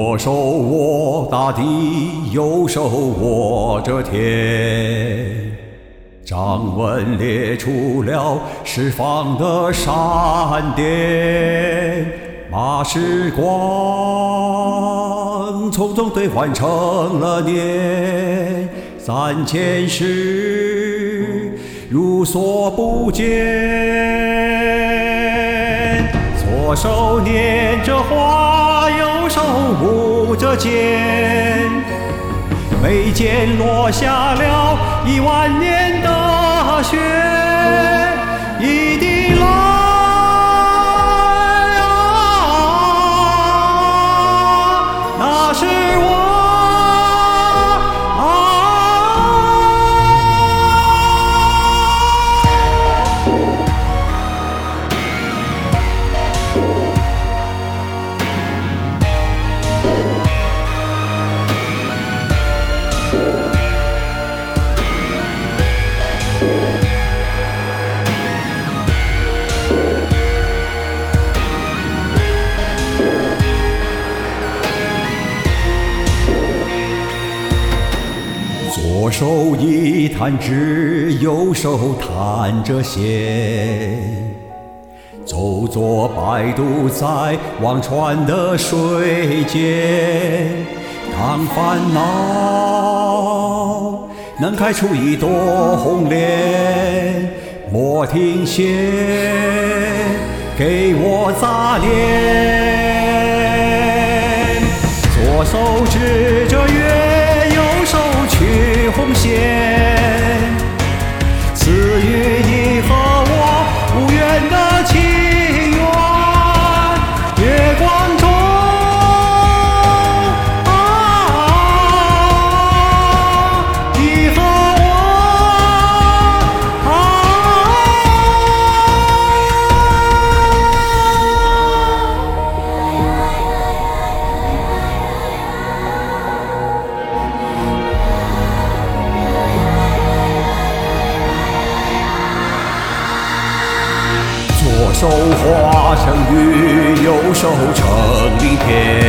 左手握大地，右手握着天，掌纹列出了释放的闪电，把时光匆匆兑换成了年，3000世如所不见。左手捻着花，右手舞着剑，眉间落下了10000年的雪，一滴泪啊，那是我左手一弹指，右手弹着弦，走作摆渡在忘川的水间。当烦恼能开出一朵红莲，莫停歇，给我砸脸。左手指着月，右手取红线，赐予你和我无缘的情缘。月光中你和左手化成雨，右手成鳞片，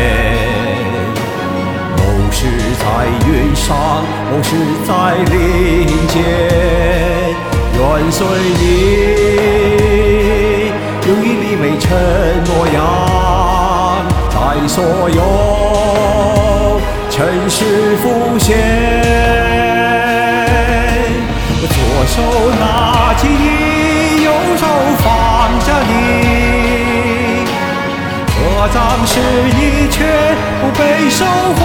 某是在云上，某是在林间，愿随你用一粒微尘诺样，在所有尘世浮现。左手拿起你，右手放着你，合掌时你却不被收获。